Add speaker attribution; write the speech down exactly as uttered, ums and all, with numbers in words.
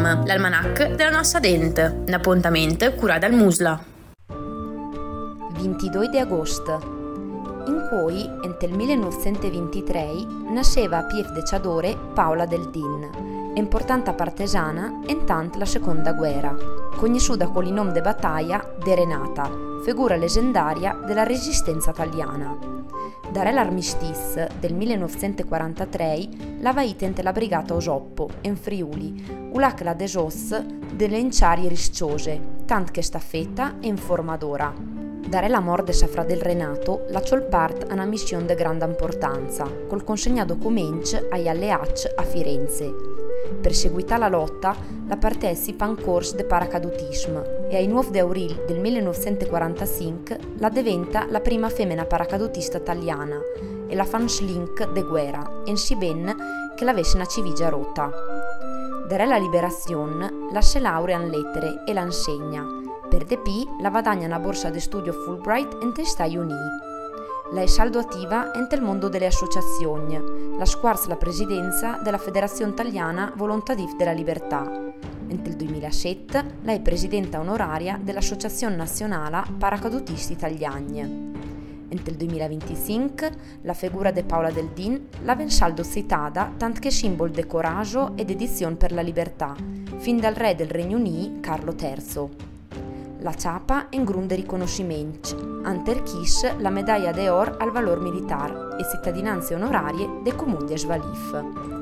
Speaker 1: Patriotisme, l'almanach della nostra dente, un appuntamento curato dal Musla.
Speaker 2: ventidue di agosto. In cui, nel millenovecentoventitré, nasceva a Pieve de Chadore Paola del Din, importante partisana intanto la seconda guerra, conosciuta con il nome di battaglia de Renata, figura leggendaria della resistenza italiana. Dare l'armistice del millenovecentoquarantatré la vaitente la brigata Osoppo, in Friuli, ulac la desos delle inciari risciose, tant che staffetta e in forma d'ora. Dare la morte sa fradel Renato lasciò il part a una missione di grande importanza, col consegnato documenti agli alleati a Firenze. Per seguitare la lotta, la partecipa in corso di paracadutismo e ai nove di avril del millenovecentoquarantacinque la diventa la prima femmina paracadutista italiana e la fanslink de guerra, in si ben che l'avesse una civigia rotta. Dare la liberazione, la se laurea in lettere e la insegna. Per D P la guadagna una borsa di studio Fulbright in Stati Uniti. La è saldo attiva nel mondo delle associazioni, la squarza la presidenza della Federazione Italiana Volontaristi della Libertà. Nel duemilasette la è presidenta onoraria dell'Associazione Nazionale Paracadutisti Italiani. Nel duemilaventicinque la figura di Paola del Din la ven saldo citata tant che simbolo di coraggio ed edizione per la libertà, fin dal re del Regno Unito Carlo terzo. La ciapa in grun de riconoscimenti, anter chis la medaglia d'or al valor militare e cittadinanze onorarie dei comuni di Svalif.